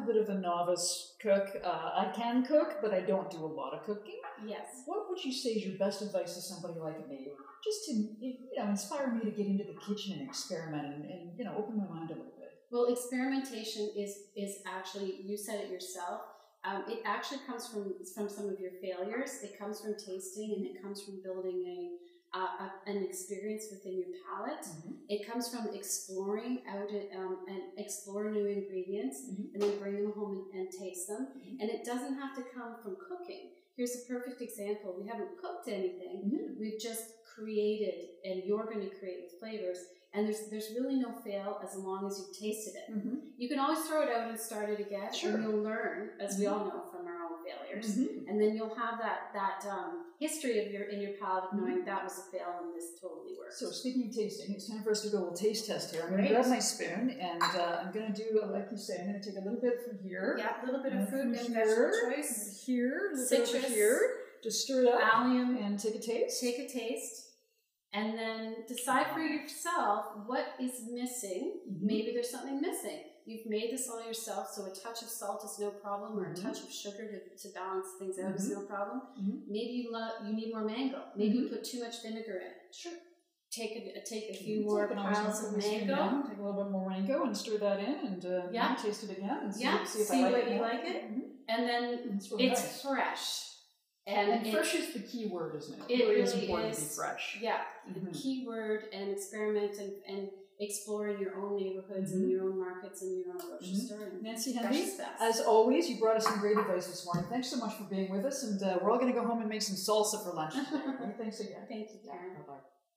bit of a novice cook. I can cook, but I don't do a lot of cooking. Yes. What would you say is your best advice to somebody like me, just to inspire me to get into the kitchen and experiment and open my mind a little bit? Well, experimentation is actually, you said it yourself. It actually comes from some of your failures. It comes from tasting, and it comes from building an experience within your palate. Mm-hmm. It comes from exploring out and explore new ingredients, mm-hmm. and then bring them home and taste them. Mm-hmm. And it doesn't have to come from cooking. Here's a perfect example. We haven't cooked anything. Mm-hmm. We've just created, and you're going to create with flavors. And there's really no fail as long as you've tasted it. Mm-hmm. You can always throw it out and start it again, sure. And you'll learn, as we all know from our own failures. Mm-hmm. And then you'll have that history in your palate of knowing, mm-hmm. that was a fail and this totally works. So speaking of tasting, it's time for us to do a little taste test here. I'm going to grab my spoon, and I'm going to do, like you say, I'm going to take a little bit from here. Yeah, a little bit of fruit and vegetable choice. Here, a little bit over here. Just stir it up. Allium. And take a taste. Take a taste. And then decide for yourself what is missing. Mm-hmm. Maybe there's something missing. You've made this all yourself, so a touch of salt is no problem, or mm-hmm. a touch of sugar to balance things out, mm-hmm. is no problem. Mm-hmm. Maybe you need more mango. Maybe mm-hmm. you put too much vinegar in. Sure. Take a few more piles of mango. Take a little bit more mango and stir that in, and taste it again and see if I like it. You like it. Mm-hmm. And then it's fresh. And fresh is the key word, isn't it? It really is important to be fresh. Yeah, mm-hmm. the key word, and experiment and explore in your own neighborhoods, mm-hmm. and your own markets, and your own grocery mm-hmm. store. Nancy Henry, as always, you brought us some great advice this morning. Thanks so much for being with us, and we're all going to go home and make some salsa for lunch today. Thanks again. Thank you, Karen. Bye-bye.